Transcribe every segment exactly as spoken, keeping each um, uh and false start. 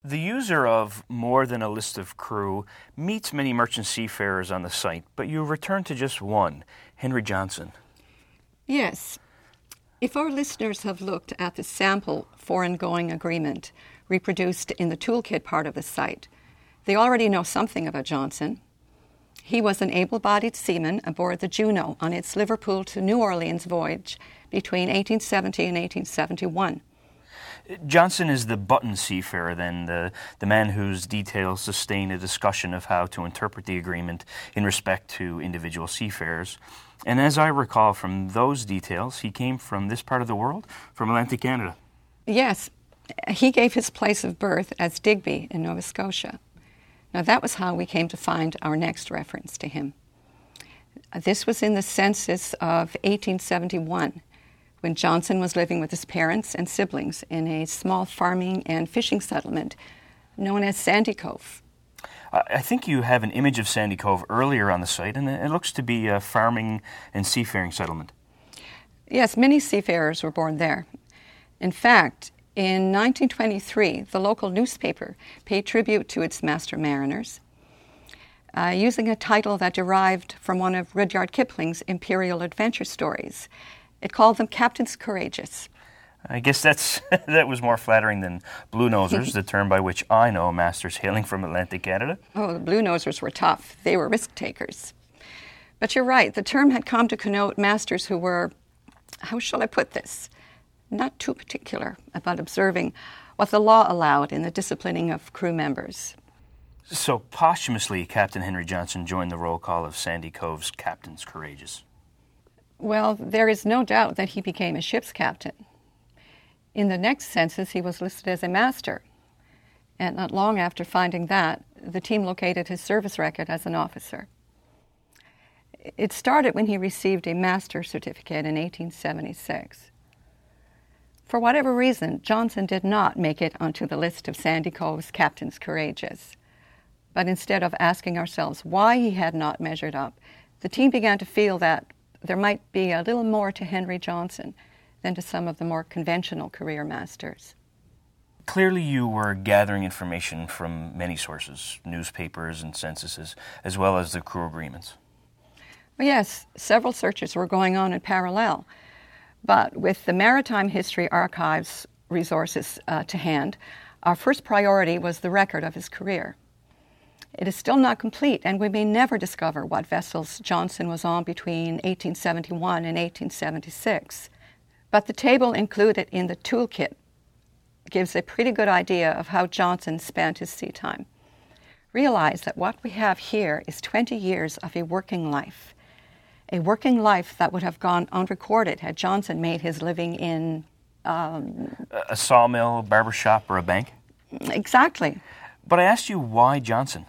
The user of More Than a List of Crew meets many merchant seafarers on the site, but you return to just one, Henry Johnson. Yes. If our listeners have looked at the sample foreign-going agreement reproduced in the toolkit part of the site, they already know something about Johnson. He was an able-bodied seaman aboard the Juno on its Liverpool to New Orleans voyage between eighteen seventy and eighteen seventy-one. Johnson is the button seafarer, then, the, the man whose details sustain a discussion of how to interpret the agreement in respect to individual seafarers. And as I recall from those details, he came from this part of the world, from Atlantic Canada. Yes, he gave his place of birth as Digby in Nova Scotia. Now that was how we came to find our next reference to him. This was in the census of eighteen seventy-one, when Johnson was living with his parents and siblings in a small farming and fishing settlement known as Sandy Cove. I think you have an image of Sandy Cove earlier on the site, and it looks to be a farming and seafaring settlement. Yes, many seafarers were born there. In fact, in nineteen twenty-three, the local newspaper paid tribute to its master mariners, uh, using a title that derived from one of Rudyard Kipling's Imperial Adventure stories. It called them Captains Courageous. I guess that's that was more flattering than Blue Nosers, the term by which I know masters hailing from Atlantic Canada. Oh, the Blue Nosers were tough. They were risk takers. But you're right, the term had come to connote masters who were, how shall I put this, not too particular about observing what the law allowed in the disciplining of crew members. So posthumously, Captain Henry Johnson joined the roll call of Sandy Cove's Captains Courageous. Well, there is no doubt that he became a ship's captain. In the next census, he was listed as a master. And not long after finding that, the team located his service record as an officer. It started when he received a master's certificate in eighteen seventy-six. For whatever reason, Johnson did not make it onto the list of Sandy Cove's Captains Courageous. But instead of asking ourselves why he had not measured up, the team began to feel that there might be a little more to Henry Johnson than to some of the more conventional career masters. Clearly you were gathering information from many sources, newspapers and censuses, as well as the crew agreements. Well, yes, several searches were going on in parallel, but with the Maritime History Archives resources uh, to hand, our first priority was the record of his career. It is still not complete, and we may never discover what vessels Johnson was on between eighteen seventy-one and eighteen seventy-six. But the table included in the toolkit gives a pretty good idea of how Johnson spent his sea time. Realize that what we have here is twenty years of a working life, a working life that would have gone unrecorded had Johnson made his living in... Um, a sawmill, barber shop, or a bank? Exactly. But I asked you why Johnson?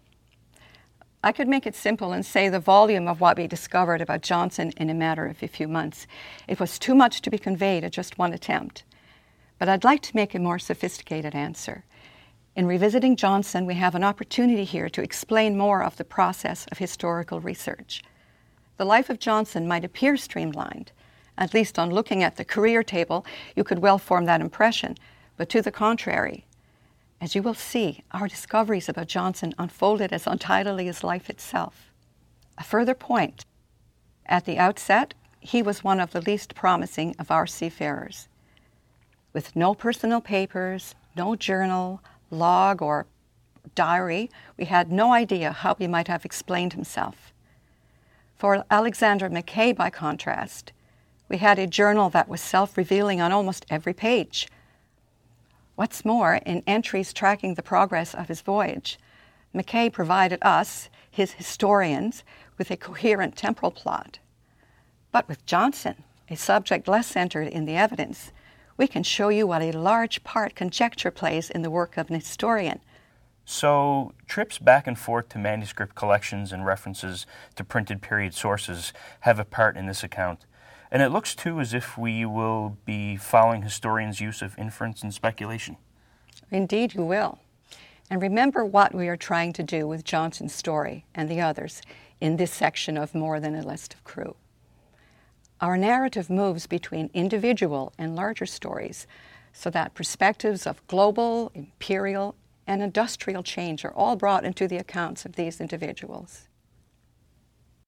I could make it simple and say the volume of what we discovered about Johnson in a matter of a few months. It was too much to be conveyed at just one attempt. But I'd like to make a more sophisticated answer. In revisiting Johnson, we have an opportunity here to explain more of the process of historical research. The life of Johnson might appear streamlined. At least on looking at the career table, you could well form that impression. But to the contrary, as you will see, our discoveries about Johnson unfolded as untidily as life itself. A further point. At the outset, he was one of the least promising of our seafarers. With no personal papers, no journal, log, or diary, we had no idea how he might have explained himself. For Alexander Mackay, by contrast, we had a journal that was self-revealing on almost every page. What's more, in entries tracking the progress of his voyage, Mackay provided us, his historians, with a coherent temporal plot. But with Johnson, a subject less centered in the evidence, we can show you what a large part conjecture plays in the work of an historian. So, trips back and forth to manuscript collections and references to printed period sources have a part in this account. And it looks, too, as if we will be following historians' use of inference and speculation. Indeed, you will. And remember what we are trying to do with Johnson's story and the others in this section of More Than a List of Crew. Our narrative moves between individual and larger stories so that perspectives of global, imperial, and industrial change are all brought into the accounts of these individuals.